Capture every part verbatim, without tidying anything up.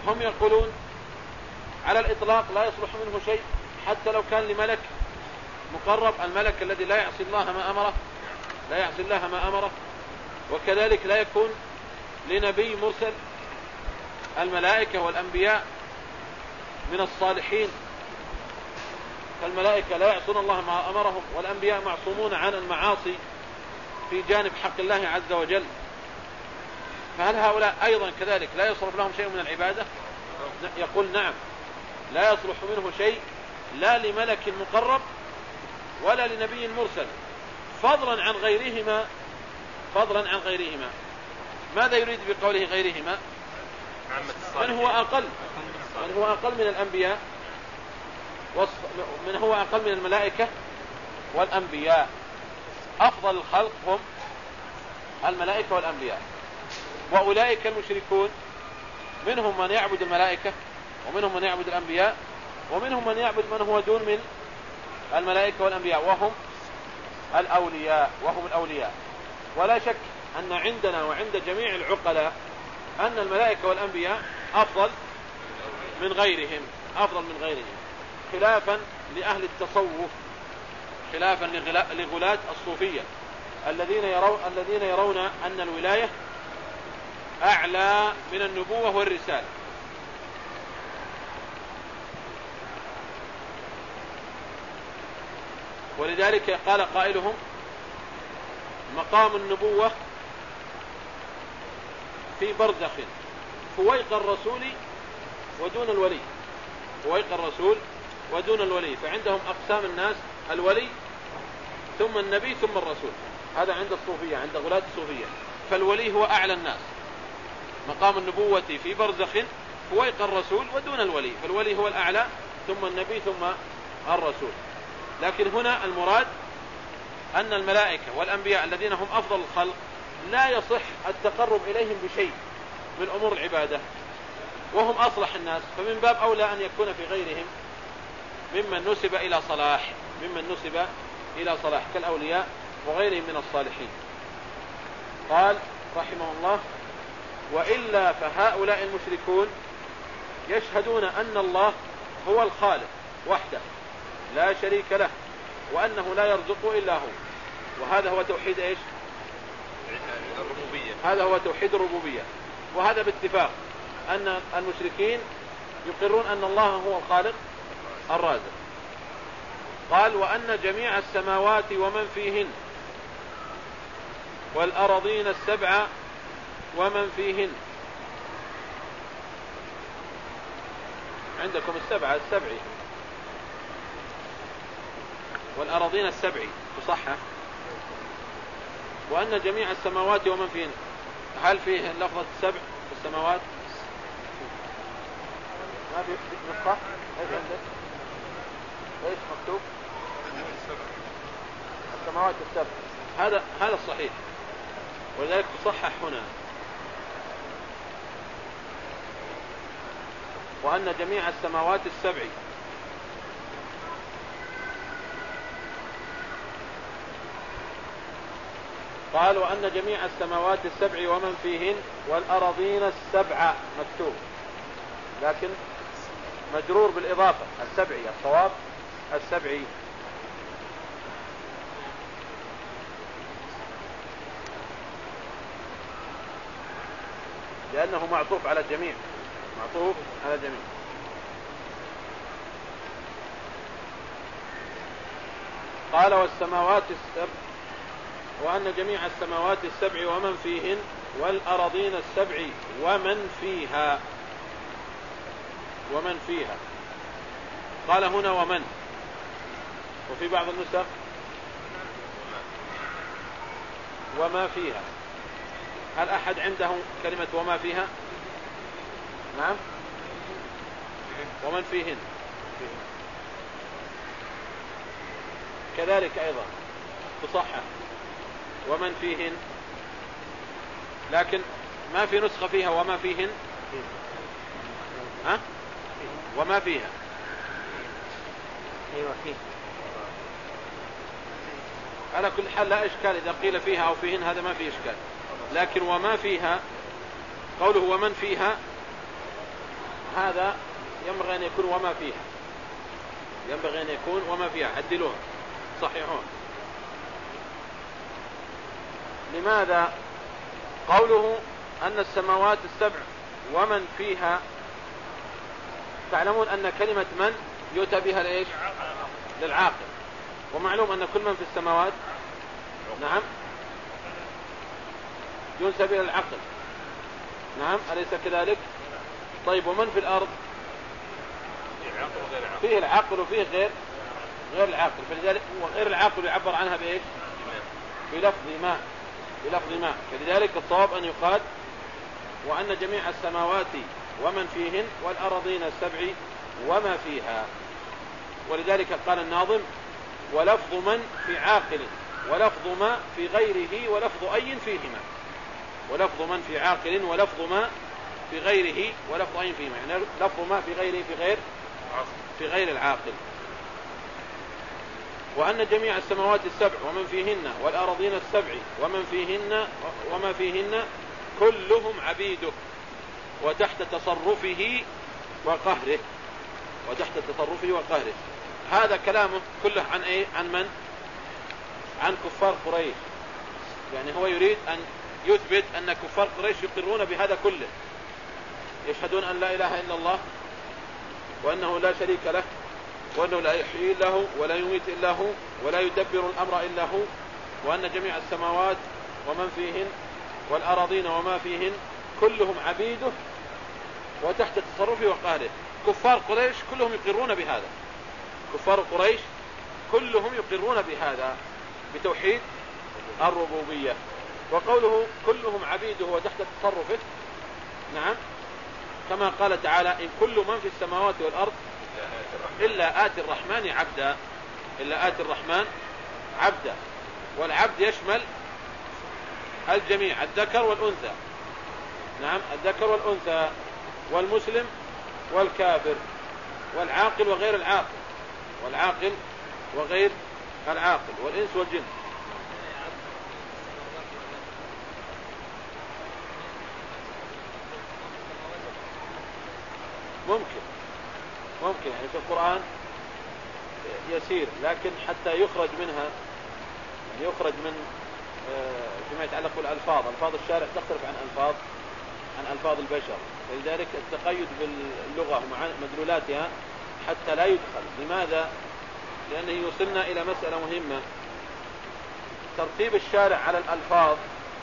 هم يقولون على الإطلاق لا يصلح منه شيء حتى لو كان لملك مقرب، الملك الذي لا يعصي الله ما أمره لا يعصي الله ما أمره، وكذلك لا يكون لنبي مرسل. الملائكة والأنبياء من الصالحين، فالملائكة لا يعصون الله ما أمرهم، والأنبياء معصومون عن المعاصي في جانب حق الله عز وجل. فهل هؤلاء أيضا كذلك لا يصرف لهم شيء من العبادة؟ يقول نعم، لا يصلح منه شيء لا لملك مقرب ولا لنبي مرسل، فضلا عن غيرهما فضلا عن غيرهما. ماذا يريد بقوله غيرهما؟ من هو أقل من هو أقل من الأنبياء، من هو أقل من الملائكة والأنبياء. أفضل الخلق هم الملائكة والأنبياء، وأولئك المشركون منهم من يعبد الملائكة ومنهم من يعبد الأنبياء ومنهم من يعبد من هو دون من الملائكة والأنبياء وهم الأولياء وهم الأولياء. ولا شك أن عندنا وعند جميع العقلاء أن الملائكة والأنبياء أفضل من غيرهم أفضل من غيرهم خلافا لأهل التصوف، خلافا لغلاة الصوفية الذين يرون الذين يرون أن الولاية أعلى من النبوة والرسالة. ولذلك قال قائلهم: مقام النبوة في برزخ فويق الرسول ودون الولي فويق الرسول ودون الولي. فعندهم أقسام الناس: الولي ثم النبي ثم الرسول. هذا عند الصوفية، عند غلاة الصوفية. فالولي هو أعلى الناس. مقام النبوة في برزخ فويق الرسول ودون الولي، فالولي هو الأعلى ثم النبي ثم الرسول. لكن هنا المراد أن الملائكة والأنبياء الذين هم أفضل الخلق لا يصح التقرب إليهم بشيء من أمور العبادة، وهم أصلح الناس، فمن باب أولى أن يكون في غيرهم ممن نسب إلى صلاح ممن نسب إلى صلاح كالأولياء وغيرهم من الصالحين. قال رحمه الله: وإلا فهؤلاء المشركون يشهدون أن الله هو الخالق وحده لا شريك له، وأنه لا يرزق إلا هو. وهذا هو توحيد إيش؟ الربوبية. هذا هو توحيد الربوبية، وهذا باتفاق أن المشركين يقرون أن الله هو الخالق الرازق. قال: وأن جميع السماوات ومن فيهن والأرضين السبع ومن فيهن. عندكم السبعة السبعي والأراضين السبعي تصحح. وأن جميع السماوات ومن فيهن، هل فيه لفظة السبع في السماوات؟ ما في نسخة؟ ايش عندك؟ ايش مكتوب؟ السماوات السبع. هذا هذا الصحيح، ولذلك تصحح هنا: وأن جميع السماوات السبع قال: وأن جميع السماوات السبع ومن فيهن والأراضين السبع مكتوب، لكن مجرور بالإضافة السبعي، الصواب السبعي. لأنه معطوف على الجميع معطوف على الجميع. قال: والسماوات السبع وأن جميع السماوات السبع ومن فيهن والأراضين السبع ومن فيها ومن فيها. قال هنا ومن، وفي بعض النسخ وما فيها. هل أحد عنده كلمة وما فيها؟ نعم، ومن فيهن كذلك أيضا تصحح ومن فيهن، لكن ما في نسخة فيها وما فيهن. ها؟ وما فيها. ايوه فيه. على كل حال لا إشكال إذا قيل فيها أو فيهن، هذا ما فيه إشكال. لكن وما فيها، قوله ومن فيها هذا ينبغي أن يكون وما فيها، ينبغي أن يكون وما فيها، عدلوها صحيحون. لماذا؟ قوله أن السماوات السبع ومن فيها، تعلمون أن كلمة من يؤتى بها لإيش؟ للعاقل، ومعلوم أن كل من في السماوات نعم ينسب إلى العقل، نعم أليس كذلك؟ طيب ومن في الأرض؟ فيه العقل وفيه غير غير العاقل، فلذلك غير العاقل يعبر عنها بإيش؟ بلفظ ما، بلفظ ما. فلذلك الصواب أن يقال وأن جميع السماوات ومن فيهن والأرضين السبع وما فيها. ولذلك قال الناظم ولفظ من في عاقل ولفظ ما في غيره ولفظ أي فيهما، ولفظ من في عاقل ولفظ ما في غيره ولفظ أي فيهما، يعني لفظ ما في غيره في غير في غير العاقل. وأن جميع السماوات السبع ومن فيهن والأرضين السبع ومن فيهن وما فيهن كلهم عبيده وتحت تصرفه وقهره، وتحت تصرفه وقهره. هذا كلامه كله عن ايه؟ عن من؟ عن كفار قريش. يعني هو يريد أن يثبت أن كفار قريش يقرون بهذا كله، يشهدون أن لا إله إلا الله وأنه لا شريك له وأنه لا يحيي إلا هو ولا يميت إلا هو ولا يدبر الأمر إلا هو، وأن جميع السماوات ومن فيهن والأراضين وما فيهن كلهم عبيده وتحت تصرفه وقهره. كفار قريش كلهم يقرون بهذا، كفار قريش كلهم يقرون بهذا بتوحيد الربوبية. وقوله كلهم عبيده وتحت تصرفه، نعم كما قال تعالى إن كل من في السماوات والأرض إلا آتي الرحمن عبدا، إلا آتي الرحمن عبدا. والعبد يشمل الجميع، الذكر والأنثى، نعم الذكر والأنثى والمسلم والكافر والعاقل وغير العاقل، والعاقل وغير العاقل والإنس والجن. ممكن ممكن يعني في القرآن يسير، لكن حتى يخرج منها يعني يخرج من فيما يتعلق بالألفاظ، ألفاظ الشارع تختلف عن ألفاظ عن ألفاظ البشر، فلذلك التقيد باللغة ومع مدلولاتها حتى لا يدخل. لماذا؟ لأنه يوصلنا إلى مسألة مهمة، ترتيب الشارع على الألفاظ،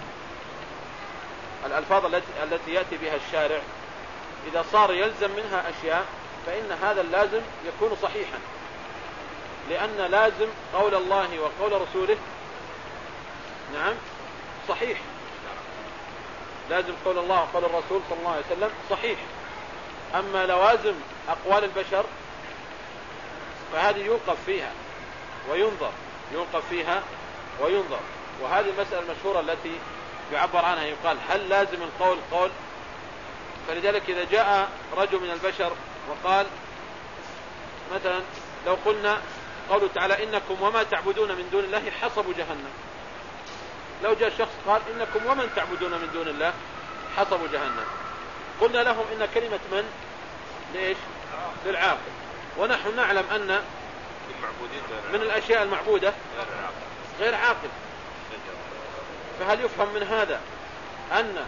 الألفاظ التي التي يأتي بها الشارع إذا صار يلزم منها أشياء فإن هذا اللازم يكون صحيحا، لأن لازم قول الله وقول رسوله نعم صحيح، لازم قول الله وقول الرسول صلى الله عليه وسلم صحيح. أما لوازم أقوال البشر فهذه يوقف فيها وينظر، يوقف فيها وينظر. وهذه المسألة المشهورة التي يعبر عنها، يقال هل لازم القول قول؟ فلذلك إذا جاء رجل من البشر وقال مثلا لو قلنا قوله تعالى إنكم وما تعبدون من دون الله حصب جهنم، لو جاء شخص قال إنكم ومن تعبدون من دون الله حصب جهنم، قلنا لهم إن كلمة من ليش؟ للعاقل، ونحن نعلم أن من الأشياء المعبودة غير عاقل، فهل يفهم من هذا أن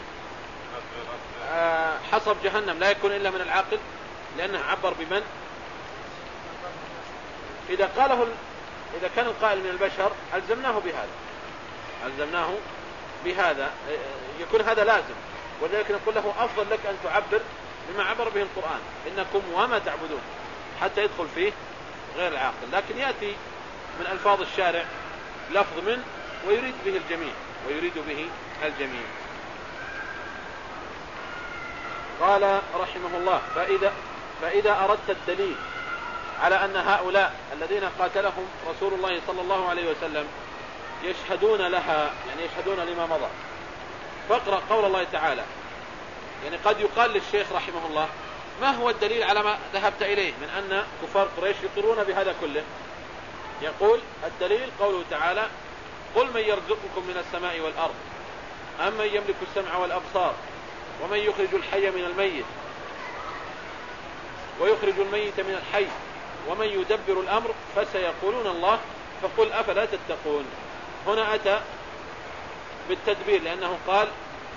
حصب جهنم لا يكون إلا من العاقل لأنه عبر بمن؟ إذا قاله إذا كان القائل من البشر ألزمناه بهذا، ألزمناه بهذا يكون هذا لازم. ولذلك نقول له أفضل لك أن تعبر بما عبر به القرآن إنكم وما تعبدون، حتى يدخل فيه غير العاقل. لكن يأتي من ألفاظ الشارع لفظ من ويريد به الجميع، ويريد به الجميع. قال رحمه الله فإذا, فإذا أردت الدليل على أن هؤلاء الذين قاتلهم رسول الله صلى الله عليه وسلم يشهدون لها، يعني يشهدون لما مضى، فاقرأ قول الله تعالى. يعني قد يقال للشيخ رحمه الله ما هو الدليل على ما ذهبت إليه من أن كفار قريش يقرون بهذا كله؟ يقول الدليل قوله تعالى قل من يرزقكم من السماء والأرض أم من يملك السمع والأبصار ومن يخرج الحي من الميت ويخرج الميت من الحي ومن يدبر الأمر فسيقولون الله فقل أفلا تتقون. هنا أتى بالتدبير لأنه قال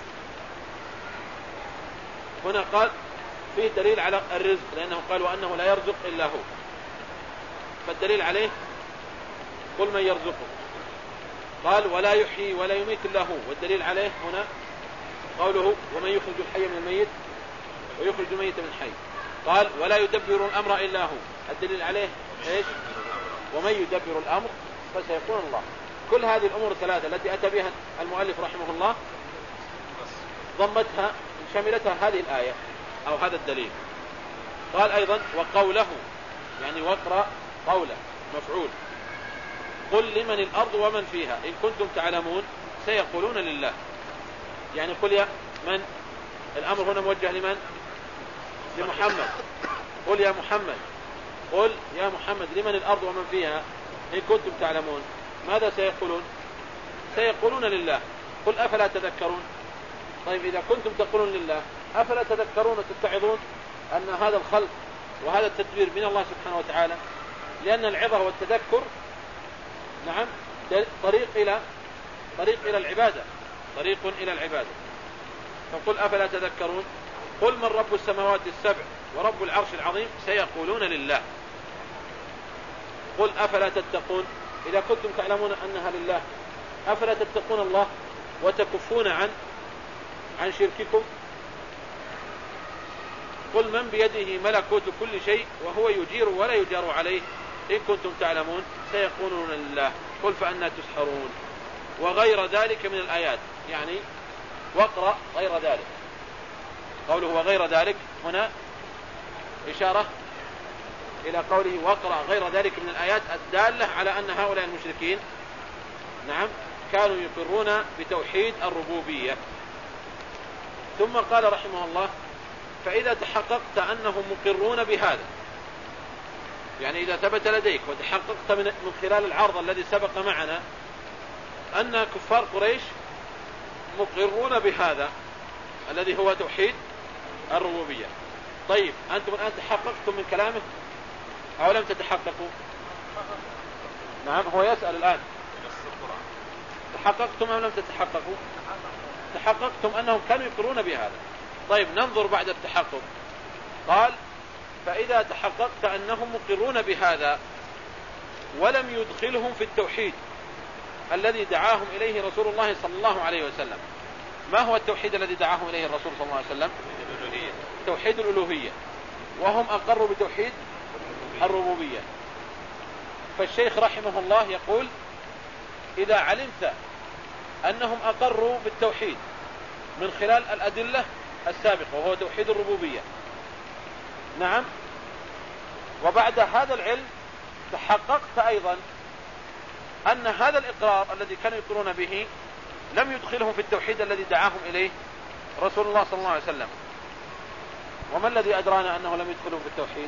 هنا قال فيه دليل على الرزق لأنه قال وأنه لا يرزق إلا هو، فالدليل عليه قل من يرزقه. قال ولا يحيي ولا يميت إلا هو، والدليل عليه هنا قوله ومن يخرج الحي من الميت ويخرج الميت من الحي. قال ولا يدبر الأمر إلا هو، الدليل عليه إيش؟ ومن يدبر الأمر فسيقولون الله. كل هذه الأمور الثلاثة التي أتى بها المؤلف رحمه الله ضمتها شملتها هذه الآية أو هذا الدليل. قال أيضا وقوله يعني واقرأ قوله مفعول قل لمن الأرض ومن فيها إن كنتم تعلمون سيقولون لله. يعني قل يا من، الأمر هنا موجه لمن؟ لمحمد. قل يا محمد، قل يا محمد لمن الأرض ومن فيها إن كنتم تعلمون. ماذا سيقولون؟ سيقولون لله. قل أفلا تذكرون. طيب إذا كنتم تقولون لله أفلا تذكرون وتتعظون أن هذا الخلق وهذا التدبير من الله سبحانه وتعالى؟ لأن العظة والتذكر نعم طريق إلى طريق إلى العبادة، طريق إلى العبادة. فقل أفلا تذكرون. قل من رب السماوات السبع ورب العرش العظيم سيقولون لله. قل أفلا تتقون. إذا كنتم تعلمون أنها لله أفلا تتقون الله وتكفون عن عن شرككم. قل من بيده ملكوت كل شيء وهو يجير ولا يجار عليه إن كنتم تعلمون سيقولون لله. قل فأنا تسحرون. وغير ذلك من الآيات، يعني واقرأ غير ذلك. قوله وغير ذلك هنا إشارة إلى قوله واقرأ غير ذلك من الآيات الدالة على أن هؤلاء المشركين نعم كانوا يقرون بتوحيد الربوبية. ثم قال رحمه الله فإذا تحققت أنهم مقرون بهذا، يعني إذا ثبت لديك وتحققت من خلال العرض الذي سبق معنا أن كفار قريش مقرون بهذا الذي هو توحيد الربوبية. طيب أنتم الآن تحققتم من كلامه أو لم تتحققوا؟ نعم هو يسأل الآن تحققتم أو لم تتحققوا؟ تحققتم أنهم كانوا يقرون بهذا. طيب ننظر بعد التحقق. قال فإذا تحققت أنهم مقرون بهذا ولم يدخلهم في التوحيد الذي دعاهم إليه رسول الله صلى الله عليه وسلم. ما هو التوحيد الذي دعاهم إليه الرسول صلى الله عليه وسلم؟ توحيد الألوهية، وهم أقروا بتوحيد الربوبية. فالشيخ رحمه الله يقول إذا علمت أنهم أقروا بالتوحيد من خلال الأدلة السابقة وهو توحيد الربوبية نعم، وبعد هذا العلم تحققت أيضا أن هذا الإقرار الذي كانوا يقرون به لم يدخلهم في التوحيد الذي دعاهم إليه رسول الله صلى الله عليه وسلم. وما الذي أدرانا أنه لم يدخلهم في التوحيد؟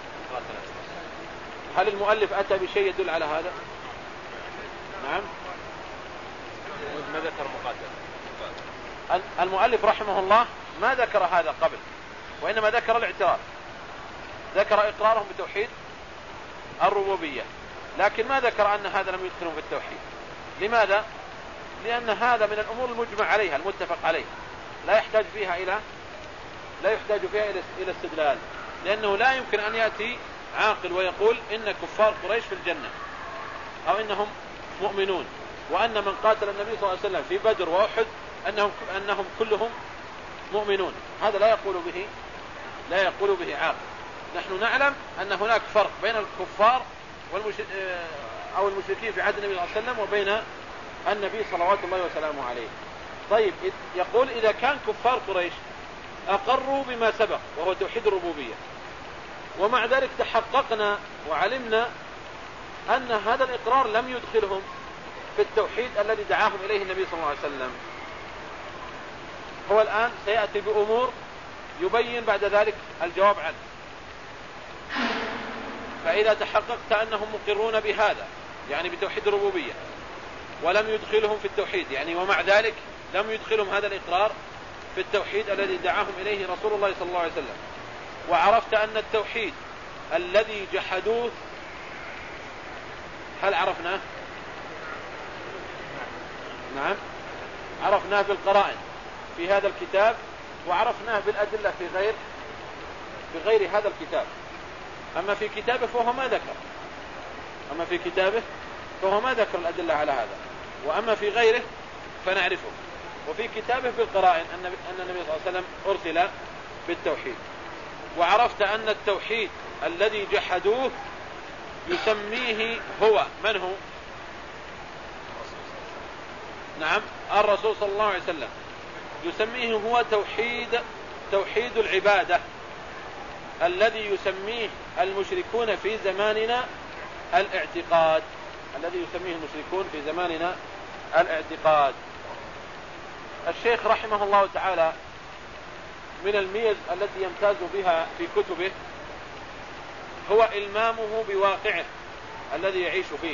هل المؤلف أتى بشيء يدل على هذا؟ نعم ما ذكر مقاتل. المؤلف رحمه الله ما ذكر هذا قبل، وإنما ذكر الاعتراف، ذكر إقرارهم بتوحيد الربوبية، لكن ما ذكر أن هذا لم يدخلهم في التوحيد. لماذا؟ لأن هذا من الأمور المجمع عليها المتفق عليه، لا يحتاج فيها إلى لا يحتاج فيها إلى استدلال، لأنه لا يمكن أن يأتي عاقل ويقول إن كفار قريش في الجنة أو إنهم مؤمنون، وأن من قاتل النبي صلى الله عليه وسلم في بدر وأحد أنهم أنهم كلهم مؤمنون. هذا لا يقول به لا يقول به عاقل. نحن نعلم أن هناك فرق بين الكفار والمش... أو المشركين في عهد النبي صلى الله عليه وسلم وبين النبي صلوات الله وسلامه عليه. طيب يقول إذا كان كفار قريش أقروا بما سبق وهو توحيد الربوبية، ومع ذلك تحققنا وعلمنا أن هذا الإقرار لم يدخلهم في التوحيد الذي دعاهم إليه النبي صلى الله عليه وسلم، هو الآن سيأتي بأمور يبين بعد ذلك الجواب عنه. فإذا تحققت أنهم مقرون بهذا يعني بتوحيد الربوبية ولم يدخلهم في التوحيد، يعني ومع ذلك لم يدخلهم هذا الإقرار في التوحيد الذي دعاهم إليه رسول الله صلى الله عليه وسلم، وعرفت أن التوحيد الذي جحدوه، هل عرفناه؟ نعم، عرفناه بالقرائن في هذا الكتاب، وعرفناه بالأدلة في غير في غير هذا الكتاب. أما في كتابه فهو ما ذكر أما في كتابه فهو ما ذكر الأدلة على هذا، وأما في غيره فنعرفه. وفي كتابه بالقرائن أن النبي صلى الله عليه وسلم أرسل بالتوحيد. وعرفت أن التوحيد الذي جحدوه يسميه هو من هو؟ نعم، الرسول صلى الله عليه وسلم يسميه هو توحيد توحيد العبادة الذي يسميه المشركون في زماننا الاعتقاد الذي يسميه المشركون في زماننا الاعتقاد. الشيخ رحمه الله تعالى من الميز التي يمتاز بها في كتبه هو إلمامه بواقعه الذي يعيش فيه،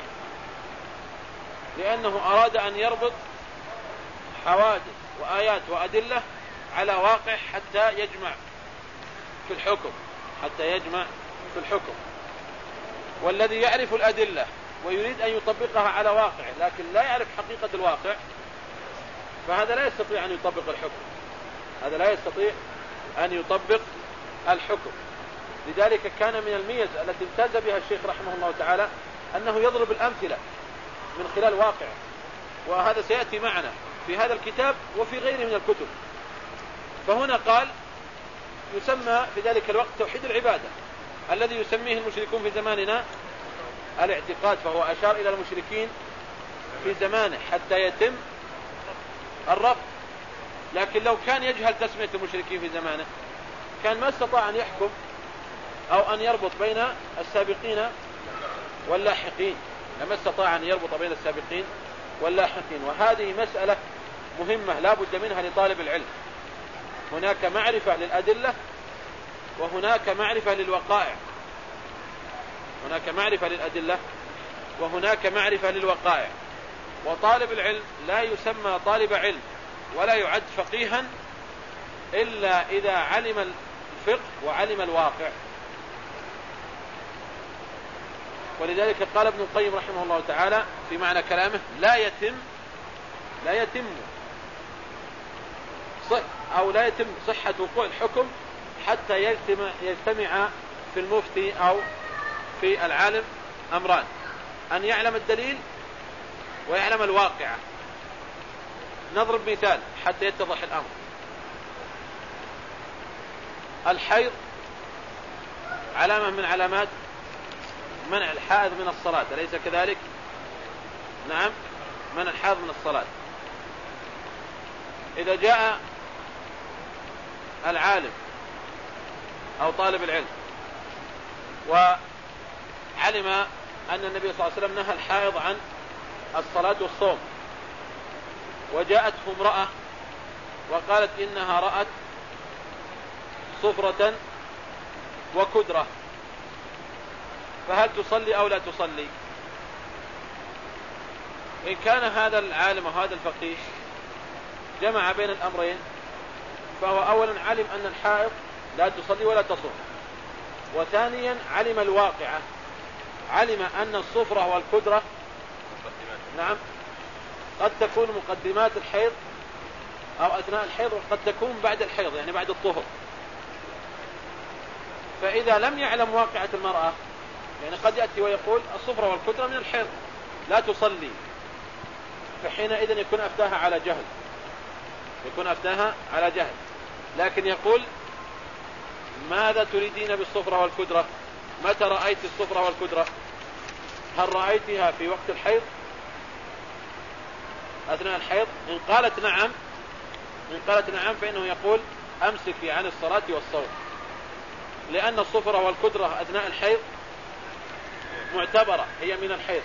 لأنه أراد أن يربط حوادث وآيات وأدلة على واقع حتى يجمع في الحكم حتى يجمع في الحكم. والذي يعرف الأدلة ويريد أن يطبقها على واقع لكن لا يعرف حقيقة الواقع، فهذا لا يستطيع أن يطبق الحكم هذا لا يستطيع أن يطبق الحكم. لذلك كان من الميز التي امتاز بها الشيخ رحمه الله تعالى أنه يضرب الأمثلة من خلال واقع، وهذا سيأتي معنا في هذا الكتاب وفي غيره من الكتب. فهنا قال يسمى في ذلك الوقت توحيد العبادة الذي يسميه المشركون في زماننا الاعتقاد، فهو أشار إلى المشركين في زمانه حتى يتم الربط. لكن لو كان يجهل تسمية المشركين في زمانه كان ما استطاع أن يحكم أو أن يربط بين السابقين واللاحقين لما استطاع أن يربط بين السابقين واللاحقين. وهذه مسألة مهمة لا بد منها لطالب العلم. هناك معرفة للأدلة وهناك معرفة للوقائع هناك معرفة للأدلة وهناك معرفة للوقائع. وطالب العلم لا يسمى طالب علم ولا يعد فقيها إلا إذا علم الفقه وعلم الواقع. ولذلك قال ابن القيم رحمه الله تعالى في معنى كلامه لا يتم لا يتم صح أو لا يتم صحة وقوع الحكم حتى يجتمع, يجتمع في المفتي أو في العالم أمران: أن يعلم الدليل ويعلم الواقع. نضرب مثال حتى يتضح الأمر. الحيض علامة من علامات منع الحائض من الصلاة، أليس كذلك؟ نعم، منع الحائض من الصلاة. إذا جاء العالم أو طالب العلم وعلم أن النبي صلى الله عليه وسلم نهى الحائض عن الصلاة والصوم، وجاءته امرأة وقالت إنها رأت صفرة وكدرة، فهل تصلي أو لا تصلي؟ إن كان هذا العالم وهذا الفقيه جمع بين الأمرين، فهو أولا علم أن الحائض لا تصلي ولا تصوم، وثانيا علم الواقعة، علم أن الصفرة والكدرة نعم قد تكون مقدمات الحيض أو أثناء الحيض، وقد تكون بعد الحيض يعني بعد الطهر. فإذا لم يعلم واقعة المرأة، يعني قد يأتي ويقول الصفرة والكدرة من الحيض لا تصلي، فحينئذ يكون أفتاها على جهل يكون أفتاها على جهل لكن يقول ماذا تريدين بالصفرة والكدرة؟ متى رأيت الصفرة والكدرة؟ هل رأيتها في وقت الحيض أثناء الحيض؟ إن قالت نعم إن قالت نعم فإنه يقول أمسكي عن الصلاة والصوم، لأن الصفرة والكدرة أثناء الحيض معتبرة، هي من الحيض.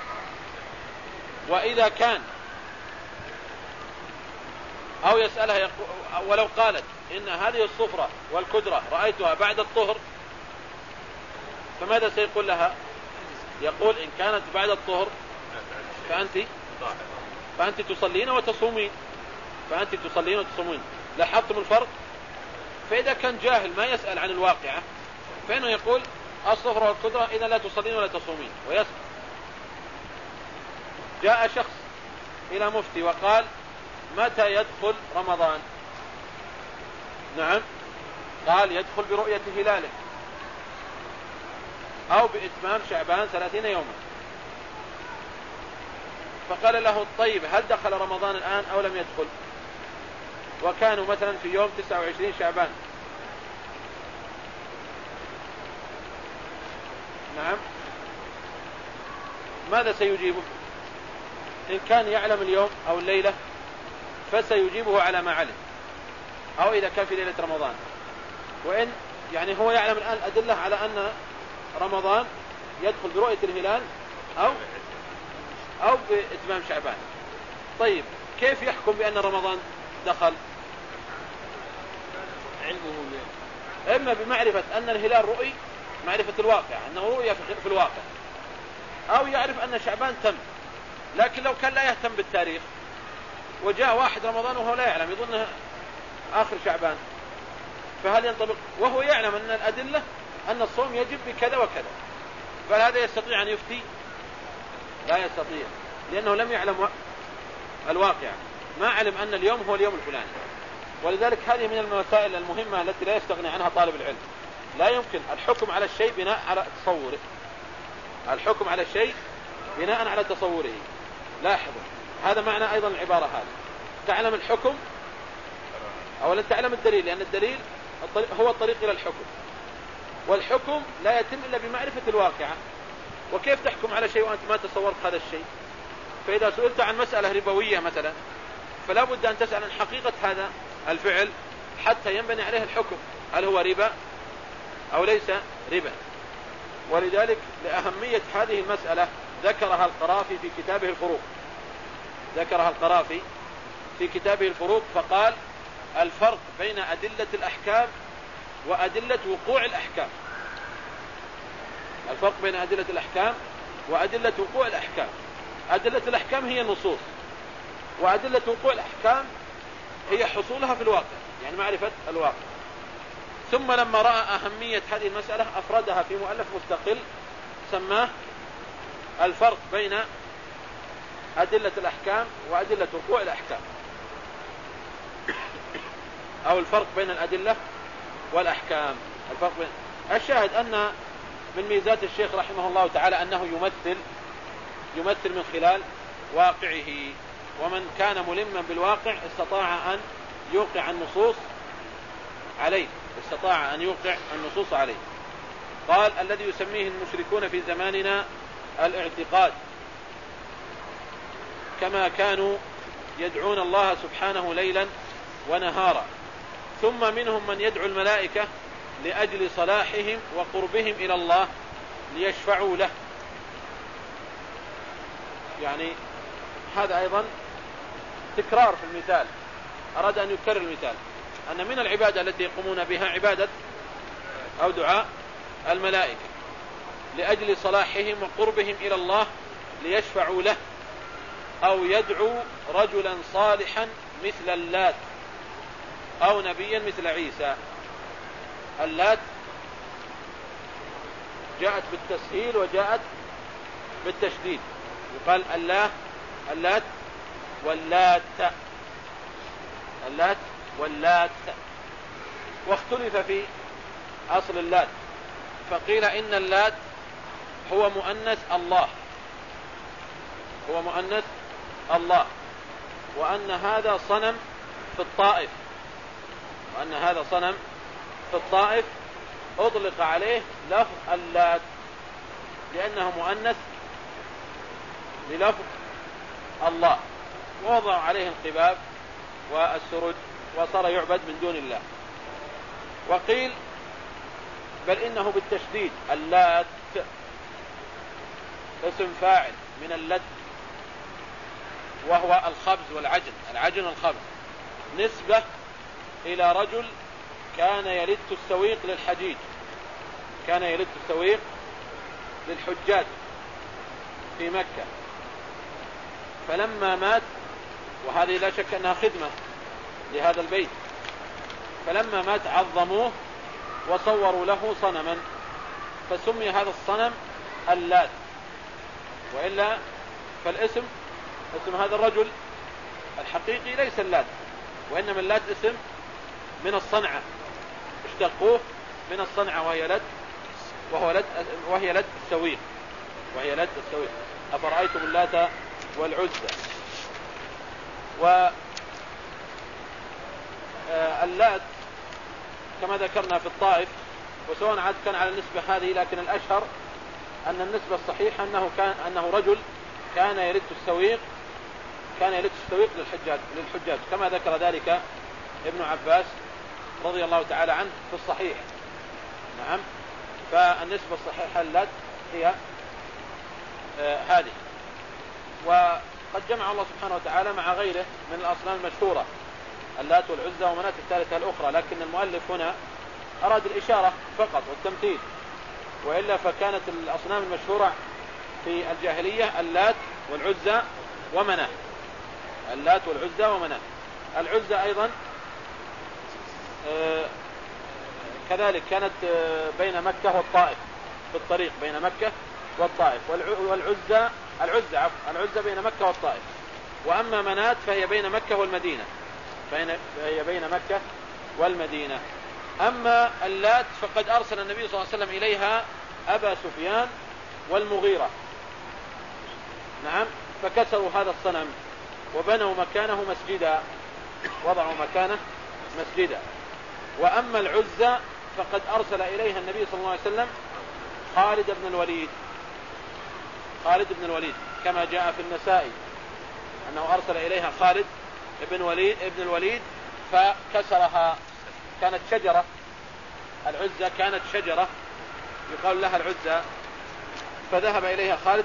وإذا كان أو يسألها يقول ولو قالت إن هذه الصفرة والكدرة رأيتها بعد الطهر، فماذا سيقول لها؟ يقول إن كانت بعد الطهر فأنت فأنت تصلين وتصومين فأنت تصلين وتصومين. لاحظتم الفرق؟ فإذا كان جاهل ما يسأل عن الواقعة فإنه يقول الصفر والقدرة إذا لا تصلين ولا تصومين ويسأل. جاء شخص إلى مفتي وقال متى يدخل رمضان؟ نعم، قال يدخل برؤية هلاله أو بإتمام شعبان ثلاثين يوما. فقال له طيب هل دخل رمضان الآن أو لم يدخل؟ وكانوا مثلا في يوم تسعة وعشرين شعبان. نعم، ماذا سيجيبه؟ إن كان يعلم اليوم أو الليلة فسيجيبه على ما علم، أو إذا كان في ليلة رمضان. وإن يعني هو يعلم الآن الأدلة على أن رمضان يدخل برؤية الهلال أو أو بإتمام شعبان. طيب كيف يحكم بأن رمضان دخل؟ علمه إما بمعرفة أن الهلال رؤي، معرفة الواقع أنه رؤية في الواقع، أو يعرف أن شعبان تم. لكن لو كان لا يهتم بالتاريخ وجاء واحد رمضان وهو لا يعلم يظنه آخر شعبان، فهل ينطبق وهو يعلم أن الأدلة أن الصوم يجب بكذا وكذا؟ فهذا يستطيع أن يفتي؟ لا يستطيع، لأنه لم يعلم الواقع، ما علم أن اليوم هو اليوم الفلاني. ولذلك هذه من المسائل المهمة التي لا يستغني عنها طالب العلم. لا يمكن الحكم على الشيء بناء على تصوره، الحكم على الشيء بناء على تصوره. لاحظوا هذا معنى أيضا العبارة هذه. تعلم الحكم أولا تعلم الدليل، لأن الدليل هو الطريق إلى الحكم، والحكم لا يتم إلا بمعرفة الواقعة. وكيف تحكم على شيء وأنت ما تصورت هذا الشيء؟ فإذا سئلت عن مسألة ربوية مثلا فلا بد أن تسأل عن حقيقة هذا الفعل حتى ينبني عليه الحكم، هل هو ربا أو ليس ربا. ولذلك لأهمية هذه المسألة ذكرها القرافي في كتابه الفروق، ذكرها القرافي في كتابه الفروق فقال الفرق بين أدلة الأحكام وأدلة وقوع الأحكام. الفرق بين أدلة الأحكام وأدلة وقوع الأحكام. أدلة الأحكام هي النصوص، وأدلة وقوع الأحكام هي حصولها في الواقع، يعني معرفة الواقع. ثم لما رأى أهمية هذه المسألة أفردها في مؤلف مستقل سماه الفرق بين أدلة الأحكام وأدلة وقوع الأحكام، أو الفرق بين الأدلة والأحكام. الفرق بين الشاهد أن من ميزات الشيخ رحمه الله تعالى أنه يمثل يمثل من خلال واقعه، ومن كان ملما بالواقع استطاع أن يوقع النصوص عليه، استطاع أن يوقع النصوص عليه. قال الذي يسميه المشركون في زماننا الاعتقاد، كما كانوا يدعون الله سبحانه ليلا ونهارا، ثم منهم من يدعو الملائكة لأجل صلاحهم وقربهم إلى الله ليشفعوا له. يعني هذا أيضا تكرار في المثال، أراد أن يكرر المثال أن من العبادة التي يقومون بها عبادة أو دعاء الملائكة لأجل صلاحهم وقربهم إلى الله ليشفعوا له، أو يدعو رجلا صالحا مثل اللات أو نبيا مثل عيسى. اللات جاءت بالتسهيل وجاءت بالتشديد، يقال الله اللات واللات اللات واللات. واختلف في أصل اللات، فقيل إن اللات هو مؤنث الله، هو مؤنث الله، وأن هذا صنم في الطائف، وأن هذا صنم في الطائف أطلق عليه لفظ اللات لأنه مؤنث للفظ الله، ووضع عليه القباب والسرج وصار يعبد من دون الله. وقيل بل إنه بالتشديد اللات اسم فاعل من اللد، وهو الخبز والعجن، العجن والخبز، نسبة إلى رجل كان يلت السويق للحجيج، كان يلت السويق للحجاج في مكة، فلما مات، وهذه لا شك أنها خدمة لهذا البيت، فلما مات عظموه وصوروا له صنما، فسمي هذا الصنم اللات. وإلا فالاسم اسم هذا الرجل الحقيقي ليس اللات، وإنما اللات اسم من الصنعة، اشتقوه من الصنعة وهي لد، وهو لد وهي لد السويق وهي لد السويق أفرأيتم اللات والعزى. واللات كما ذكرنا في الطائف، وسواء عاد كان على النسبة هذه، لكن الأشهر أن النسبة الصحيحة أنه كان أنه رجل كان يلد السويق كان يلد السويق للحجاج للحجاج كما ذكر ذلك ابن عباس رضي الله تعالى عنه في الصحيح. نعم، فالنسبة الصحيحة اللات هي آه هذه. وقد جمع الله سبحانه وتعالى مع غيره من الأصنام المشهورة اللات والعزى ومناة الثالثة الأخرى، لكن المؤلف هنا أراد الإشارة فقط والتمثيل، وإلا فكانت الأصنام المشهورة في الجاهلية اللات والعزى ومناة. اللات والعزى ومناة. العزى أيضا آه كذلك كانت آه بين مكة والطائف، في الطريق بين مكة والطائف. والعزى العزى عفوا العزى بين مكة والطائف. وأما مناة فهي بين مكة والمدينة فهي بين مكة والمدينة. أما اللات فقد أرسل النبي صلى الله عليه وسلم إليها أبا سفيان والمغيرة، نعم، فكسروا هذا الصنم وبنوا مكانه مسجدا، وضعوا مكانه مسجدا. وأما العزى فقد أرسل إليها النبي صلى الله عليه وسلم خالد بن الوليد خالد بن الوليد كما جاء في النسائي أنه أرسل إليها خالد بن وليد ابن الوليد فكسرها. كانت شجرة، العزى كانت شجرة يقال لها العزى، فذهب إليها خالد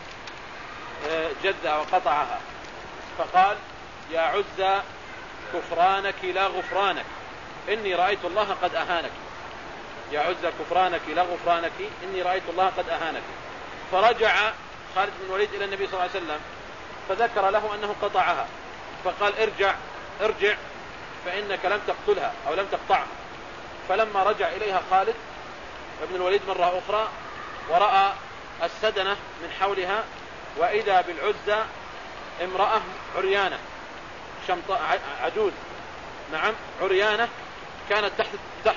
وجدها وقطعها، فقال: يا عزى كفرانك لا غفرانك، إني رأيت الله قد أهانك. يا عزى كفرانك لا غفرانك، إني رأيت الله قد أهانك. فرجع خالد بن الوليد إلى النبي صلى الله عليه وسلم فذكر له أنه قطعها، فقال: ارجع ارجع فإنك لم تقتلها أو لم تقطعها. فلما رجع إليها خالد بن الوليد مرة أخرى ورأى السدنة من حولها، وإذا بالعزى امرأة عريانة شمطاء عجوز، نعم عريانة، كانت تحت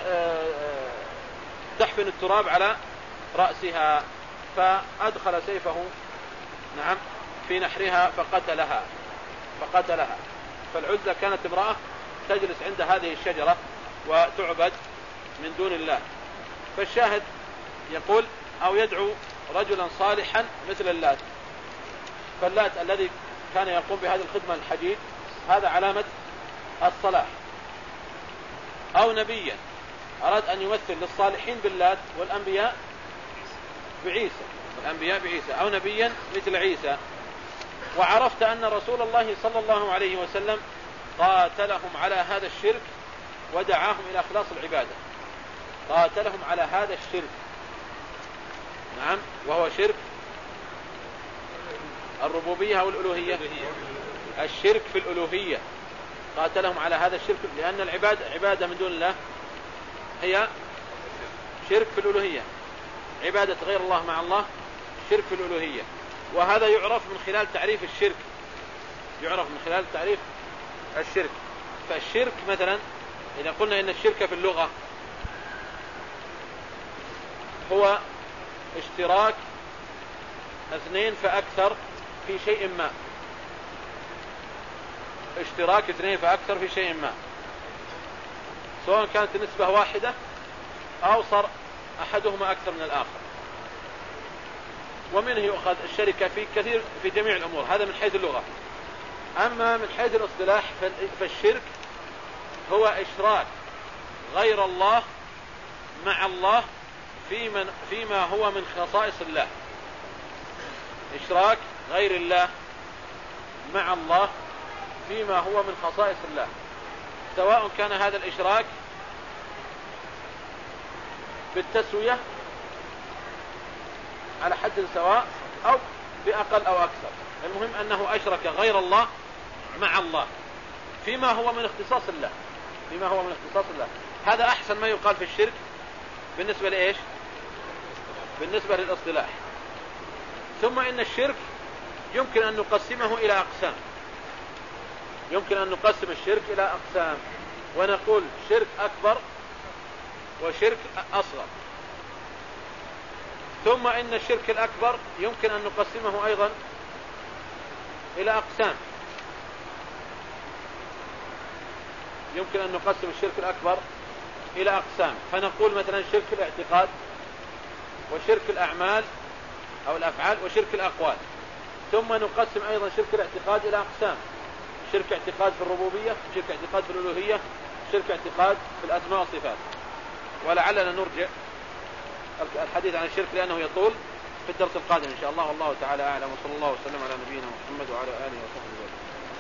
تحفن التراب على رأسها، فأدخل سيفه نعم في نحرها فقتلها فقتلها فالعزى كانت امرأة تجلس عند هذه الشجرة وتعبد من دون الله. فالشاهد يقول: أو يدعو رجلا صالحا مثل اللات. فاللات الذي كان يقوم بهذه الخدمة الحديد هذا علامة الصلاح. أو نبيا أراد أن يمثل للصالحين باللات والأنبياء بعيسى والأنبياء بعيسى أو نبيا مثل عيسى. وعرفت أن رسول الله صلى الله عليه وسلم قاتلهم على هذا الشرك ودعاهم إلى إخلاص العبادة. قاتلهم على هذا الشرك، نعم، وهو شرك الربوبية أو الألوهية، الشرك في الألوهية. قاتلهم على هذا الشرك، لأن العبادة عبادة من دون الله هي شرك في الألوهية، عبادة غير الله مع الله شرك في الألوهية. وهذا يعرف من خلال تعريف الشرك يعرف من خلال تعريف الشرك. فالشرك مثلا إذا قلنا إن الشرك في اللغة هو اشتراك اثنين فأكثر في شيء ما اشتراك اثنين فأكثر في شيء ما سواء كانت النسبة واحدة أو صار أحدهما أكثر من الآخر. ومنه يؤخذ الشركة في كثير في جميع الأمور، هذا من حيث اللغة. أما من حيث الاصطلاح فالشرك هو إشراك غير الله مع الله في من فيما هو من خصائص الله. إشراك غير الله مع الله فيما هو من خصائص الله، سواء كان هذا الإشراك بالتسوية على حد سواء أو بأقل أو أكثر. المهم أنه أشرك غير الله مع الله فيما هو من اختصاص الله. فيما هو من اختصاص الله. هذا أحسن ما يقال في الشرك بالنسبة لإيش؟ بالنسبة للاصطلاح. ثم إن الشرك يمكن أن نقسمه إلى أقسام، يمكن أن نقسم الشرك إلى أقسام ونقول شرك أكبر وشرك أصغر. ثم إن الشرك الأكبر يمكن أن نقسمه أيضا إلى أقسام، يمكن أن نقسم الشرك الأكبر إلى أقسام، فنقول مثلا شرك الاعتقاد وشرك الأعمال أو الأفعال وشرك الأقوال. ثم نقسم أيضا شرك الاعتقاد إلى أقسام، شرك اعتقاد في الربوبية، شرك اعتقاد في الألوهية، شرك اعتقاد في الأسماء والصفات. ولعلنا نرجع الحديث عن الشرك لأنه يطول في الدرس القادم إن شاء الله. والله تعالى أعلم، وصلى الله وسلم على نبينا محمد وعلى آله وصحبه وسلم.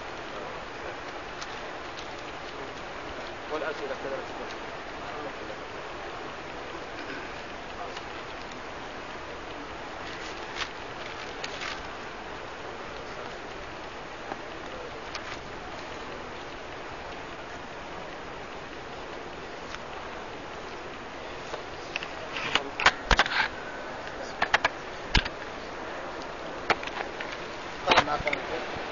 والأسئلة كذلك. طيب ما